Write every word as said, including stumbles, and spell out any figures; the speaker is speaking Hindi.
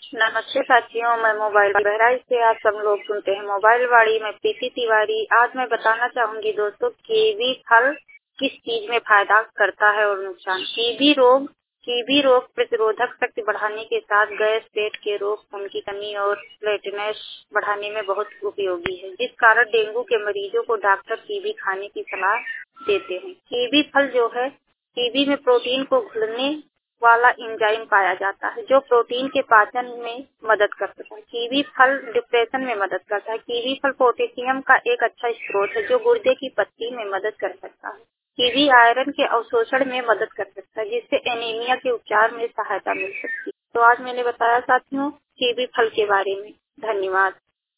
नमस्ते साथियों, मैं मोबाइल बहराइच से आप सब लोग सुनते हैं मोबाइल वाड़ी में प्रीति तिवारी। आज मैं बताना चाहूंगी दोस्तों, कीवी फल किस चीज में फायदा करता है और नुकसान। कीवी रोग कीवी रोग प्रतिरोधक शक्ति बढ़ाने के साथ गैस, पेट के रोग, खून की कमी और प्लेटलेट्स बढ़ाने में बहुत उपयोगी है, जिस कारण डेंगू के मरीजों को डॉक्टर कीवी खाने की सलाह देते हैं। कीवी फल जो है, कीवी में प्रोटीन को घुलने वाला एंजाइम पाया जाता है, जो प्रोटीन के पाचन में मदद करता है। कीवी फल डिप्रेशन में मदद करता है। कीवी फल पोटेशियम का एक अच्छा स्रोत है, जो गुर्दे की पत्ती में मदद कर सकता है। कीवी आयरन के अवशोषण में मदद कर सकता है, जिससे एनीमिया के उपचार में सहायता मिल सकती है। तो आज मैंने बताया साथियों कीवी फल के बारे में। धन्यवाद।